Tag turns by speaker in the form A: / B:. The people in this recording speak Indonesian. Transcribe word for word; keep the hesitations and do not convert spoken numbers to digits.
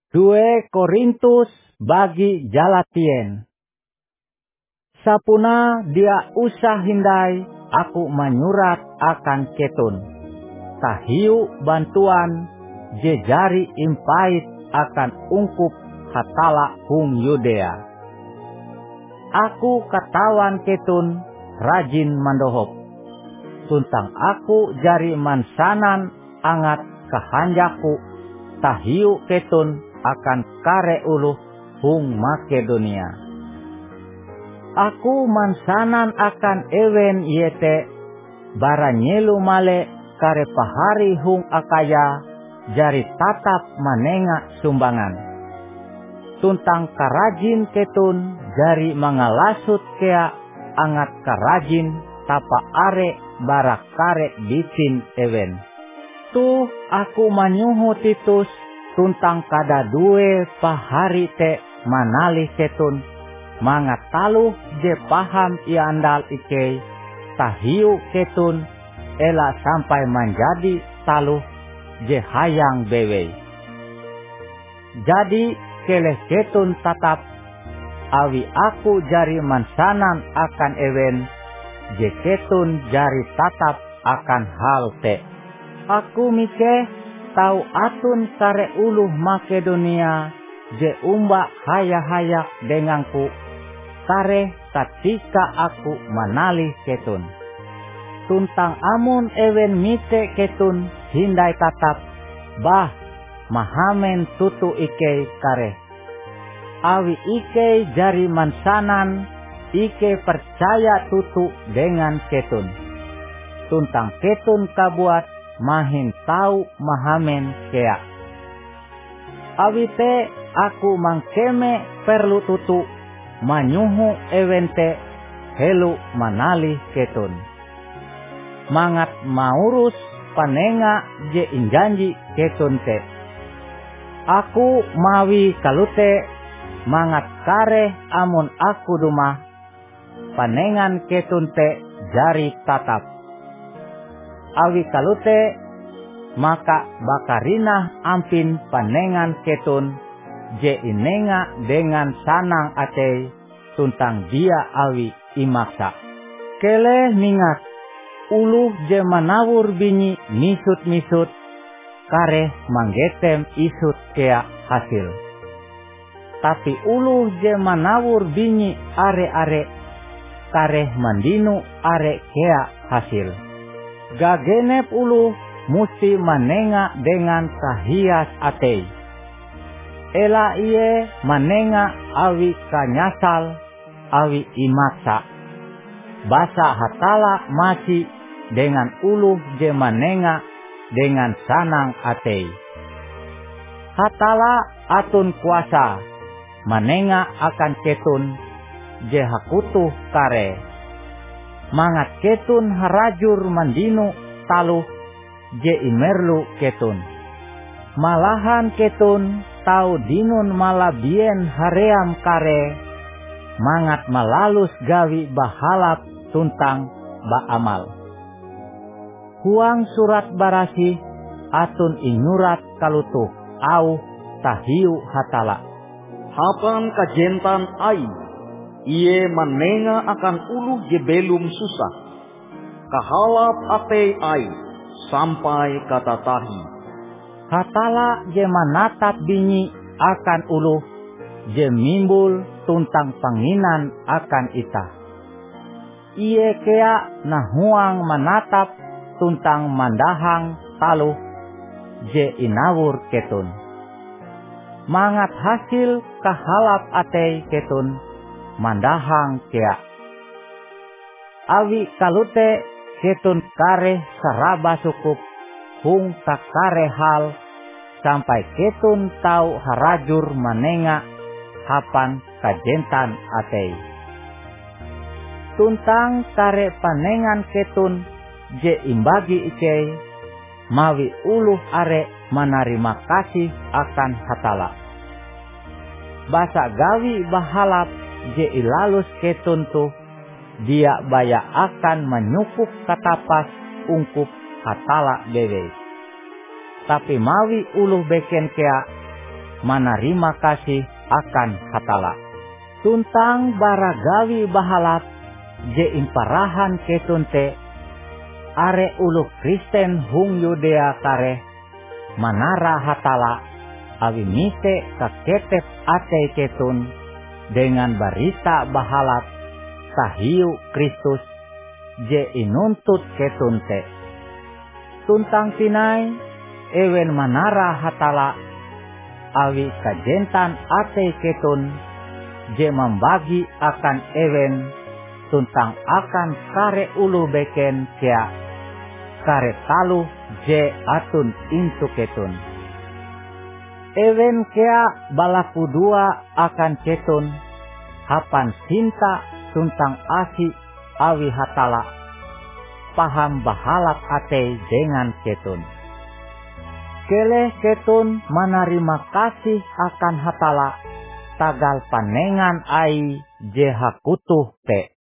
A: Dua Korintus bagi jalatien. Sapuna dia usah hindai aku menyurat akan ketun. Tahiu bantuan jejari impait akan ungkup hatala hung Yudea. Aku katawan ketun rajin mandohop. Tuntang aku jari mansanan angat kahanjaku tahiu ketun akan kare uluh hung Makedonia. Aku mansanan akan ewen yete baranyelu male kare pahari hung Akaya jari tatap manenga sumbangan. Tuntang karajin ketun jari mangalasut kea angat karajin tapa are barak kare bitin ewen. Tuh aku manyuhu Titus tuntang kada due pahari te manalih ketun mangat taluh je paham iandal ike tahiu ketun ela sampai menjadi taluh je hayang bewe. Jadi keleh ketun tatap awi aku jari mansanan akan ewen je ketun jari tatap akan hal te. Aku mikeh tau atun kare uluh Makedonia je umba hayak-hayak denganku kare ketika aku manalih ketun. Tuntang amun ewen mite ketun hindai tatap bah mahamen tutu ike kare. Awi ike jari mansanan ike percaya tutu dengan ketun. Tuntang ketun kabuat mahin tau mahamen kea. Awite aku mangkeme perlu tutu manyuhu ewente helu manalih ketun. Mangat maurus panenga je injanji ketun te. Aku mawi kalute mangat kare amun aku dumah panengan ketun te jari tatap. Awi kalute maka bakarinah ampin panengan ketun je inenga dengan sanang ate tuntang dia awi imaksa. Keleh mingat uluh je manawur binyi misut-misut kare manggetem isut kea hasil. Tapi uluh je manawur binyi are-are kare mandinu are kea hasil. Gagenep ulu musti manenga dengan kahias atei. Ela iye manenga awi kanyasal awi imaksa. Basa hatala masih dengan ulu je manenga dengan sanang atei. Hatala atun kuasa manenga akan ketun je hakutuh kare. Mangat ketun harajur mandinu taluh je imerlu ketun. Malahan ketun tau dinun malabien haream kare. Mangat malalus gawi bahalap tuntang baamal. Huang surat barasi atun inyurat kalutuh au tahiu hatala.
B: Hapan kajentan ai iye manenga akan uluh je belum susah. Kahalap apei ai sampai kata tahi.
A: Hatala je manatap binyi akan uluh je mimbul tuntang panginan akan ita. Iye kea nahuang manatap tuntang mandahang taluh je inawur ketun. Mangat hasil kahalap atei ketun mandahang kea. Awi kalute ketun kare saraba sukup hung kakare hal sampai ketun tau harajur manenga hapan kajentan atei. Tuntang kare panengan ketun je imbagi ike mawi uluh are manarima kasih akan hatala. Basa gawi bahalap je ilalus ketun tuh dia baya akan menyukup katapas ungkup hatala dewe. Tapi mawi uluh beken kea menerima kasih akan hatala. Tuntang baragawi bahalap je imparahan ketun te are ulu Kristen hung Yudea kare manara hatala awi mise kaketep ate ketun dengan berita bahalap sahiu Kristus je inuntut ketun te. Tuntang tinai ewen manara hatala awi kajentan ate ketun je membagi akan ewen tuntang akan kare ulu beken kea kare talu je atun intu ketun. Ewen kea balaku dua akan ketun hapan cinta tuntang asi awi hatala paham bahalap ate dengan ketun. Keleh ketun menerima kasih akan hatala tagal panengan ai je hakutuh te.